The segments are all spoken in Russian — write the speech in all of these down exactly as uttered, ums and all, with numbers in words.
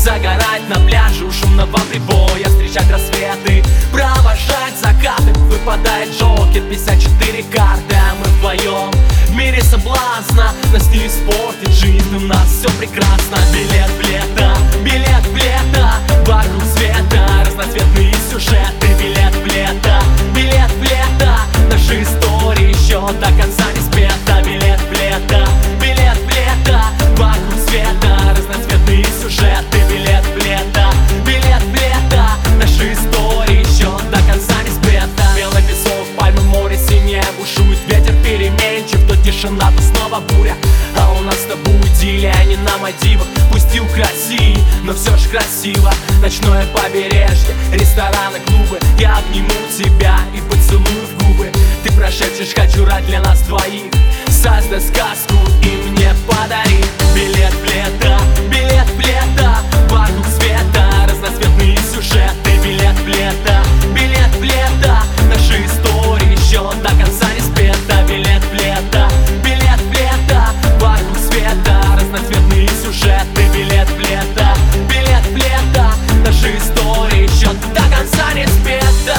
загорать на пляже у шумного прибоя, встречать рассветы, провожать закаты. Выпадает джокер, пятьдесят четыре карты, а мы вдвоем в мире соблазна. Нас не испортит жизнь, у нас все прекрасно. Билет в лето, билет в лето, вокруг света разноцветные сюжеты. Билет в лето, билет в лето, наши истории еще до конца не спета. Билет в лето, билет в лето, вокруг света разноцветные сюжеты. Билет в лето, билет в лето, наши истории еще до конца не спета. Белый песок, пальмы, море синее, бушует ветер переменчив. То тишина, то снова буря, а у нас с тобой идиллия, не на Мальдивах. Пусть юг России, но все ж красиво. Ночное побережье, рестораны, клубы. Я обниму тебя и поцелую в губы. Ты прошепчешь: хочу рать для нас двоих. Создай сказку и мне подари. Билет в лето, билет в лето, вокруг света разноцветные сюжеты. Билет в лето, билет в лето, наши истории еще до конца не спета. Билет в лето, билет в лето, вокруг света разноцветные сюжеты. Билет в лето, билет в лето, наши истории еще до конца не спета.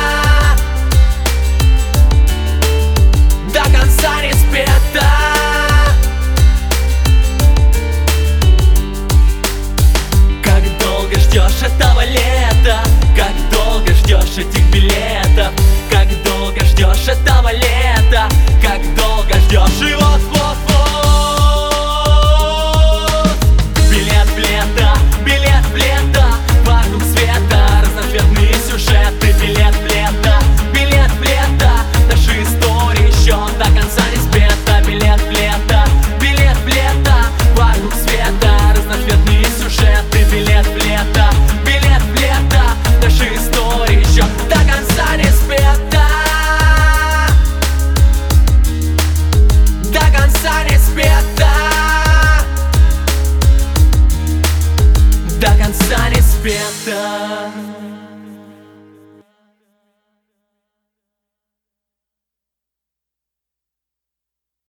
До конца не спета. Как долго ждешь этого лета, как долго ждешь этих билетов, как долго ждешь этого лета, как долго ждешь. И вот, вот, вот, билет в лето, билет в лето, вокруг света разноцветные сюжеты. Билет в лето, билет в лето, наши истории еще до конца не спета. Билет в лето, билет в лето, вокруг света разноцветные сюжеты. Билет в лето, билет в лето, наши истории еще до конца не спета. До конца не спета. До конца не спета.